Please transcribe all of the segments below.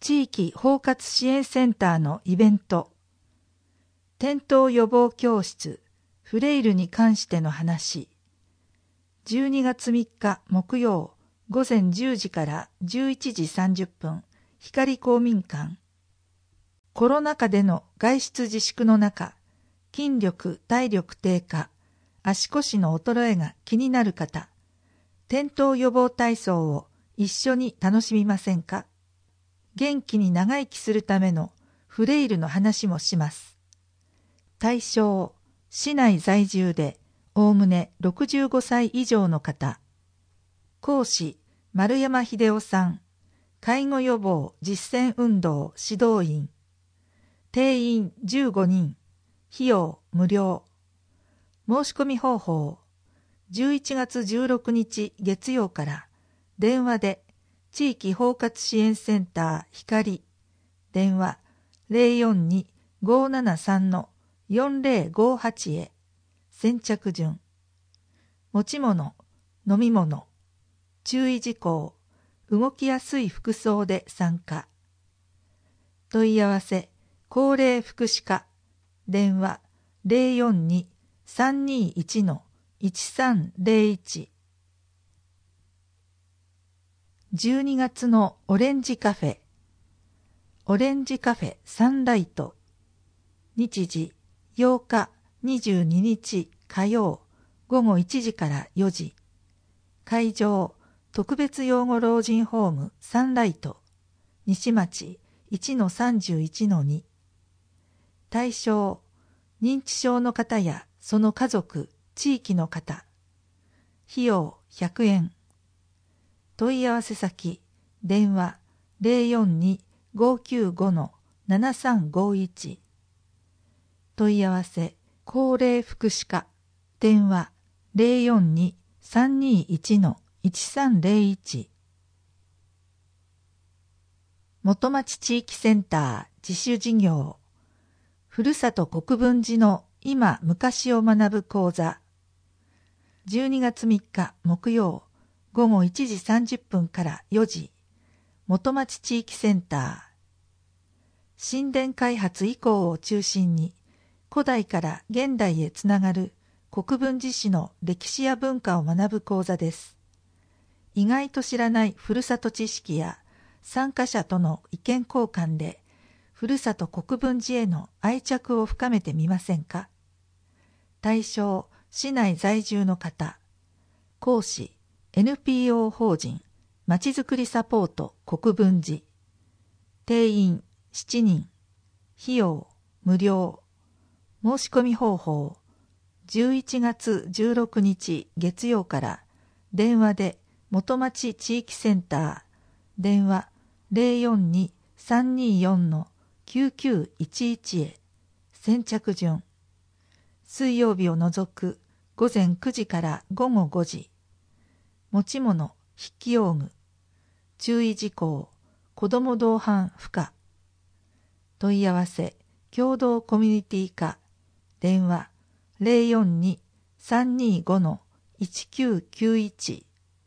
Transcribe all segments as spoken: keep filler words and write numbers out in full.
地域包括支援センターのイベント、転倒予防教室フレイルに関しての話、じゅうにがつみっか木曜午前じゅうじからじゅういちじさんじゅっぷん、光公民館。コロナ禍での外出自粛の中、筋力・体力低下、足腰の衰えが気になる方、転倒予防体操を一緒に楽しみませんか？元気に長生きするためのフレイルの話もします。対象、市内在住でおおむねろくじゅうごさい以上の方。講師、丸山秀夫さん。介護予防実践運動指導員。定員じゅうごにん。費用無料。申し込み方法、じゅういちがつじゅうろくにち月曜から電話で地域包括支援センター光、電話 ゼロよんに ごーななさん よんゼロごはち へ。先着順。持ち物、飲み物、注意事項、動きやすい服装で参加。問い合わせ、高齢福祉課、電話 ゼロよんに さんにいち いちさんゼロいち。じゅうにがつのオレンジカフェ、オレンジカフェサンライト。日時ようかにじゅうににち火曜ごごいちじからよじ。会場、特別養護老人ホームサンライト、西町 いちのさんじゅういちのに。対象、認知症の方やその家族、地域の方。費用ひゃくえん。問い合わせ先、電話 ゼロよんに ごーきゅうご ななさんごいち。問い合わせ、高齢福祉課、電話 ゼロよんに さんにいち いちさんゼロいち。元町地域センター自主事業、ふるさと国分寺の今昔を学ぶ講座。じゅうにがつみっか木曜ごごいちじさんじゅっぷんからよじ、元町地域センター。神殿開発以降を中心に、古代から現代へつながる国分寺市の歴史や文化を学ぶ講座です。意外と知らないふるさと知識や参加者との意見交換で、ふるさと国分寺への愛着を深めてみませんか？対象、市内在住の方。講師、エヌピーオー 法人まちづくりサポート国分寺。定員しちにん。費用無料。申し込み方法、じゅういちがつじゅうろくにち月曜から電話で元町地域センター、電話 ゼロよんに さんによん きゅうきゅういちいち へ。先着順。水曜日を除くごぜんくじからごごごじ。持ち物、筆記用具。注意事項、子ども同伴不可。問い合わせ、共同コミュニティ課、電話 ゼロよんに さんにご いちきゅうきゅういち。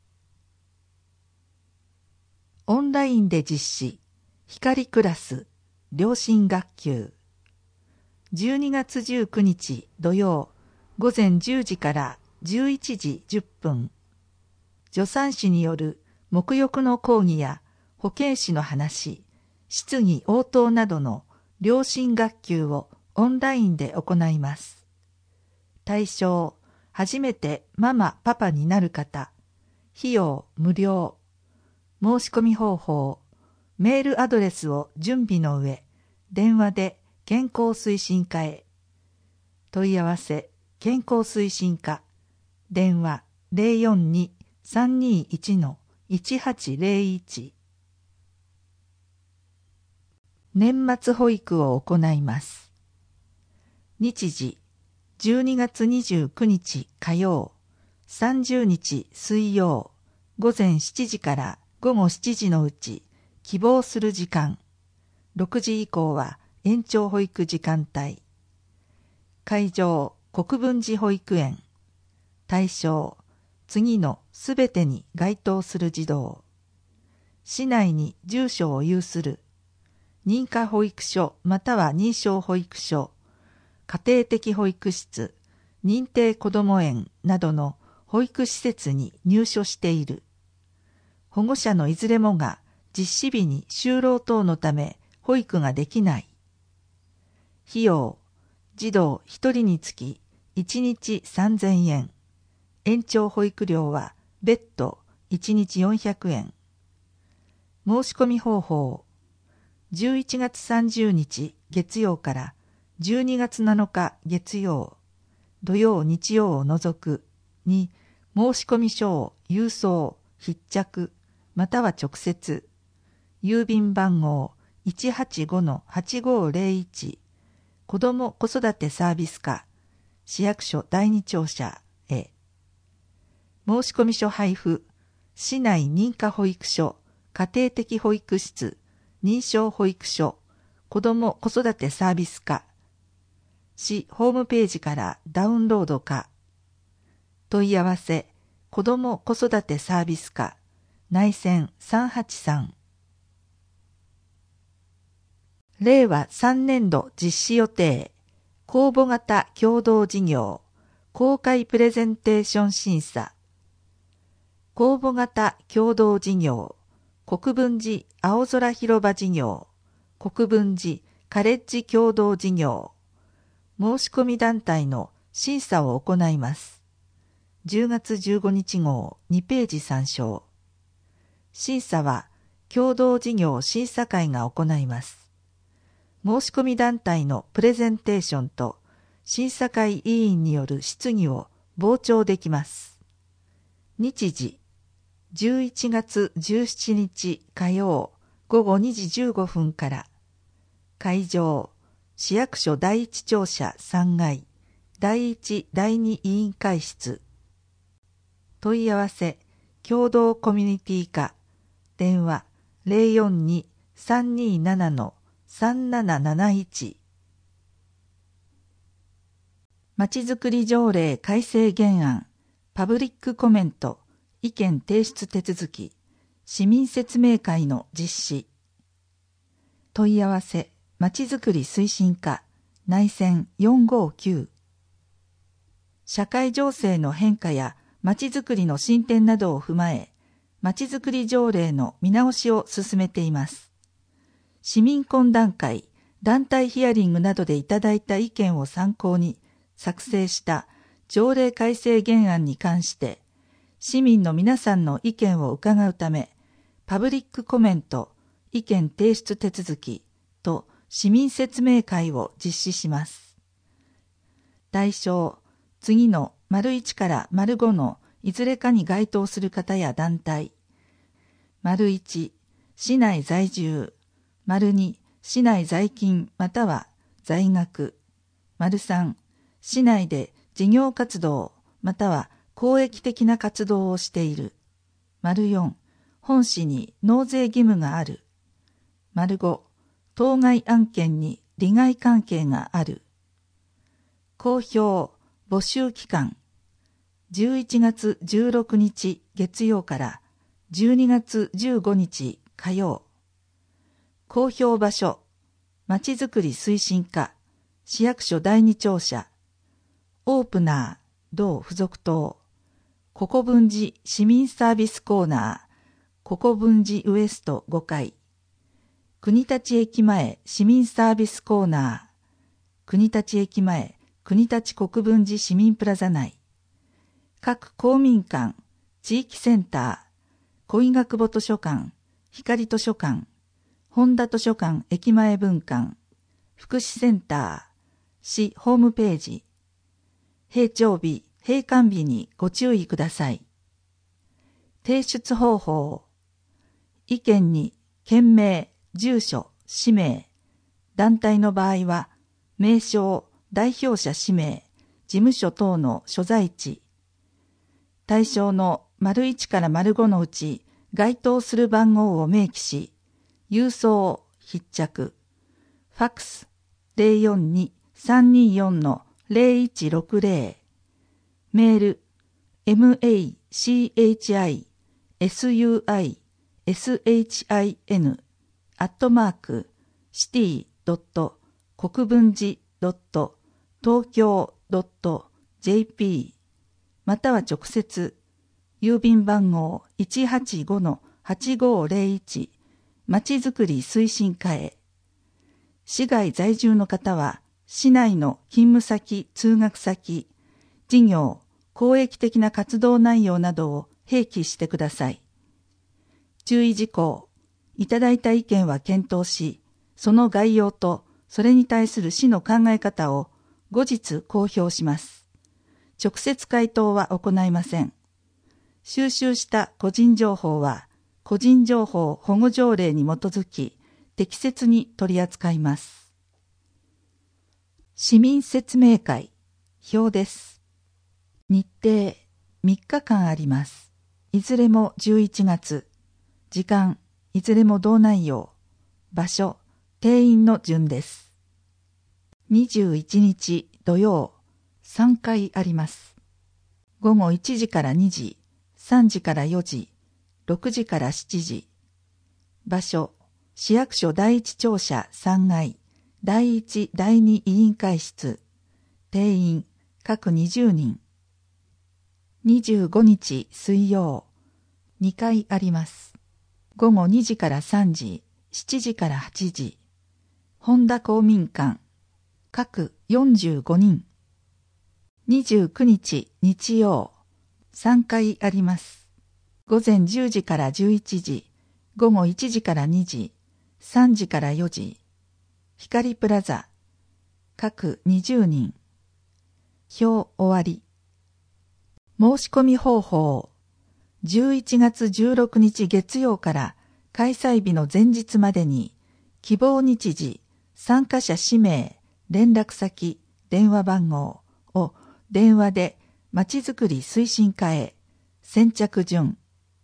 オンラインで実施、光クラス、良心学級。じゅうにがつじゅうくにち土曜、午前じゅうじからじゅういちじじゅっぷん。助産師による沐浴の講義や保健師の話、質疑応答などの良心学級をオンラインで行います。対象、初めてママ・パパになる方。費用無料。申し込み方法、メールアドレスを準備の上、電話で健康推進課へ。問い合わせ、健康推進課、電話 ゼロよんに さんにいち いちはちゼロいち。年末保育を行います。日時、じゅうにがつにじゅうくにち火曜、さんじゅうにち水曜、午前しちじからごごしちじのうち、希望する時間、ろくじ以降は延長保育時間帯。会場、国分寺保育園。対象、次のすべてに該当する児童。市内に住所を有する認可保育所または認証保育所、家庭的保育室、認定こども園などの保育施設に入所している。保護者のいずれもが実施日に就労等のため保育ができない。費用、児童ひとりにつきいちにちさんぜんえん。延長保育料は別途いちにちよんひゃくえん。申し込み方法、じゅういちがつさんじゅうにち月曜からじゅうにがつなのか月曜、土曜日曜を除くに申し込み書を郵送、必着、または直接、郵便番号 いちはちごのはちごーぜろいち 子ども子育てサービス課市役所だいに庁舎へ。申し込み書配布、市内認可保育所、家庭的保育室、認証保育所、子ども子育てサービス課、市ホームページからダウンロードか。問い合わせ、子ども子育てサービス課、内線さんはちさん。れいわさんねんど実施予定、公募型共同事業、公開プレゼンテーション審査。公募型共同事業、国分寺青空広場事業、国分寺カレッジ共同事業、申し込み団体の審査を行います。じゅうがつじゅうごにち号にページ参照。審査は共同事業審査会が行います。申し込み団体のプレゼンテーションと審査会委員による質疑を傍聴できます。日時、じゅういちがつじゅうしちにち火曜ごごにじじゅうごふんから。会場、市役所だいいち庁舎さんがい、だいいちだいに委員会室。問い合わせ、共同コミュニティ課、電話 ゼロよんに さんにーなな さんなななないち。まちづくり条例改正原案、パブリックコメント、意見提出手続き、市民説明会の実施。問い合わせ、まちづくり推進課、内線よんごーきゅう。社会情勢の変化やまちづくりの進展などを踏まえ、まちづくり条例の見直しを進めています。市民懇談会、団体ヒアリングなどでいただいた意見を参考に作成した条例改正原案に関して、市民の皆さんの意見を伺うため、パブリックコメント、意見提出手続きと市民説明会を実施します。対象、次の丸いちから丸ごのいずれかに該当する方や団体。丸いち、市内在住。丸に、市内在勤または在学。丸さん、市内で事業活動または公益的な活動をしている。丸よん、本市に納税義務がある。丸ご、当該案件に利害関係がある。公表、募集期間、じゅういちがつじゅうろくにち月曜からじゅうにがつじゅうごにち火曜。公表場所、まちづくり推進課、市役所だいに庁舎。オープナー、同付属棟。国分寺市民サービスコーナー、国分寺ウエストごかい。国立駅前市民サービスコーナー、国立駅前国立国分寺市民プラザ内。各公民館、地域センター、小医学部図書館、光図書館、本田図書館駅前分館、福祉センター、市ホームページ。閉庁日、閉館日にご注意ください。提出方法。意見に、件名、住所、氏名。団体の場合は、名称、代表者氏名、事務所等の所在地。対象の丸いちから丸ごのうち該当する番号を明記し、郵送、必着。ファックス ゼロよんに さんにーよん のゼロいちろくゼロ。メール マチシスイスイン アットマークシティ 国分寺 東京 ジェーピー または直接郵便番号 いちはちごのはちごゼロいち まちづくり推進課へ。市外在住の方は市内の勤務先、通学先、事業、公益的な活動内容などを併記してください。注意事項、いただいた意見は検討し、その概要とそれに対する市の考え方を後日公表します。直接回答は行いません。収集した個人情報は個人情報保護条例に基づき適切に取り扱います。市民説明会、表です。日程みっかかんあります。いずれもじゅういちがつ。時間、いずれも同内容。場所、定員の順です。にじゅういちにち土曜、さんかいあります。ごごいちじからにじ、さんじからよじ、ろくじからしちじ。場所、市役所第一庁舎さんがい、第一第二委員会室。定員、各にじゅうにん。にじゅうごにち水曜、にかいあります。ごごにじからさんじ、しちじからはちじ。本田公民館、各よんじゅうごにん。にじゅうくにち日曜、さんかいあります。ごぜんじゅうじからじゅういちじ、ごごいちじからにじ、さんじからよじ。光プラザ、各にじゅうにん。表終わり。申し込み方法。じゅういちがつじゅうろくにち月曜から開催日の前日までに、希望日時、参加者氏名、連絡先、電話番号を電話でまちづくり推進課へ。先着順。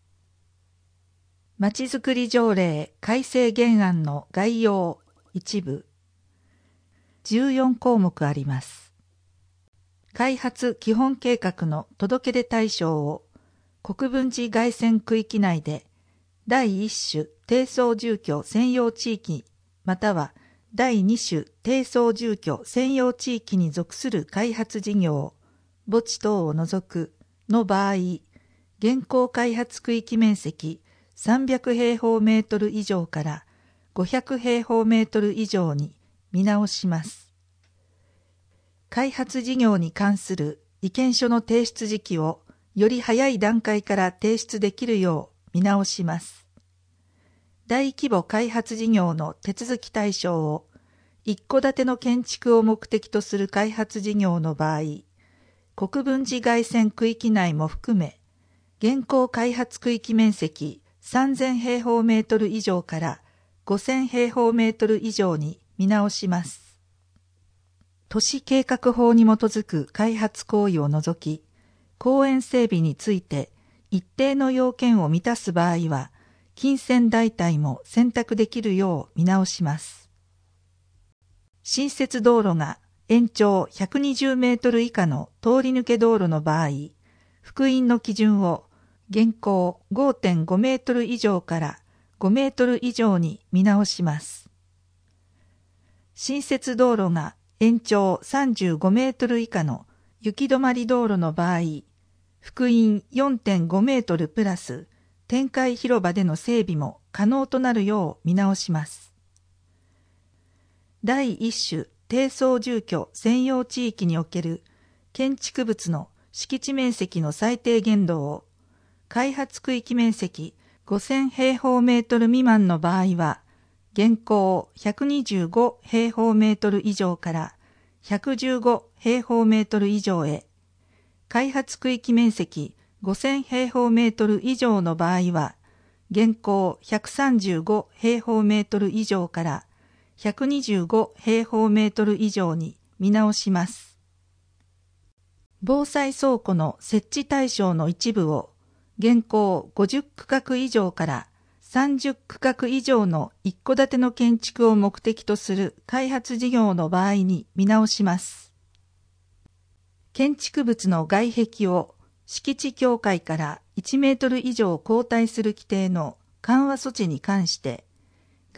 まちづくり条例改正原案の概要一部。じゅうよんこうもくあります。開発基本計画の届け出対象を国分寺外線区域内で第一種低層住居専用地域または第二種低層住居専用地域に属する開発事業、墓地等を除くの場合、現行開発区域面積さんびゃくへいほうメートル以上からごひゃくへいほうメートル以上に見直します。開発事業に関する意見書の提出時期をより早い段階から提出できるよう見直します。大規模開発事業の手続き対象を一戸建ての建築を目的とする開発事業の場合、国分寺外線区域内も含め、現行開発区域面積さんぜんへいほうメートル以上からごせんへいほうメートル以上に見直します。都市計画法に基づく開発行為を除き、公園整備について一定の要件を満たす場合は、金銭代替も選択できるよう見直します。新設道路が延長ひゃくにじゅうメートル以下の通り抜け道路の場合、幅員の基準を現行 ごてんごメートル以上からごメートル以上に見直します。新設道路が延長さんじゅうごメートル以下の行き止まり道路の場合、幅員 よんてんごメートルプラス展開広場での整備も可能となるよう見直します。第一種低層住居専用地域における建築物の敷地面積の最低限度を開発区域面積ごせんへいほうメートル未満の場合は、現行ひゃくにじゅうごへいほうメートル以上からひゃくじゅうごへいほうメートル以上へ、開発区域面積ごせんへいほうメートル以上の場合は、現行ひゃくさんじゅうごへいほうメートル以上からひゃくにじゅうごへいほうメートル以上に見直します。防災倉庫の設置対象の一部を、現行ごじゅっくかく以上からさんじゅっくかく以上の一戸建ての建築を目的とする開発事業の場合に見直します。建築物の外壁を敷地境界からいちメートル以上後退する規定の緩和措置に関して、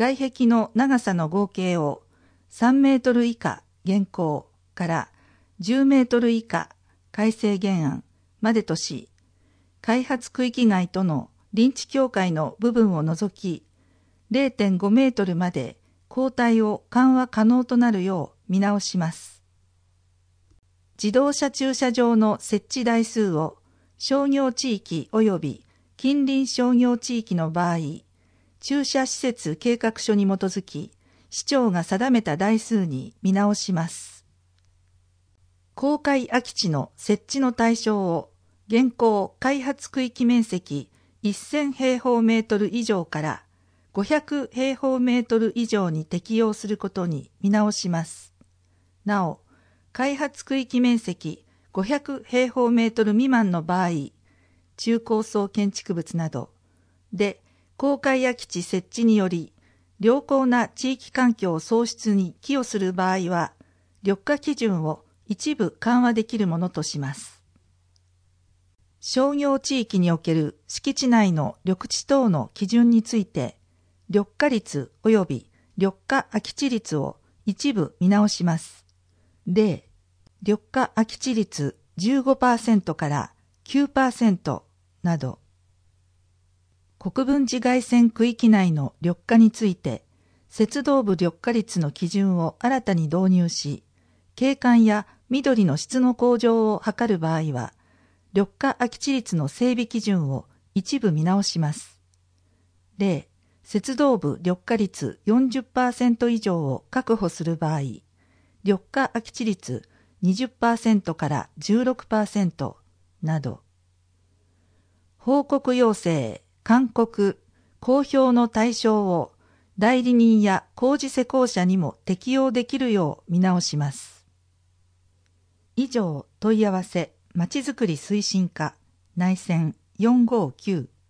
外壁の長さの合計をさんメートル以下現行からじゅうメートル以下改正原案までとし、開発区域外との臨地境界の部分を除き れいてんごメートルまで交代を緩和可能となるよう見直します。自動車駐車場の設置台数を商業地域及び近隣商業地域の場合、駐車施設計画書に基づき、市長が定めた台数に見直します。公開空き地の設置の対象を、現行開発区域面積せん平方メートル以上からごひゃく平方メートル以上に適用することに見直します。なお、開発区域面積ごひゃく平方メートル未満の場合、中高層建築物などで公開空き地設置により良好な地域環境創出に寄与する場合は、緑化基準を一部緩和できるものとします。商業地域における敷地内の緑地等の基準について、緑化率及び緑化空き地率を一部見直します。例、緑化空き地率 じゅうごパーセント から きゅうパーセント など、国分寺外線区域内の緑化について、接道部緑化率の基準を新たに導入し、景観や緑の質の向上を図る場合は、緑化空き地率の整備基準を一部見直します。例、接道部緑化率 よんじゅっパーセント 以上を確保する場合、緑化空き地率 にじゅっパーセント から じゅうろくパーセント など、報告要請、勧告、公表の対象を代理人や工事施工者にも適用できるよう見直します。以上、問い合わせ、まちづくり推進課、内線よんごーきゅう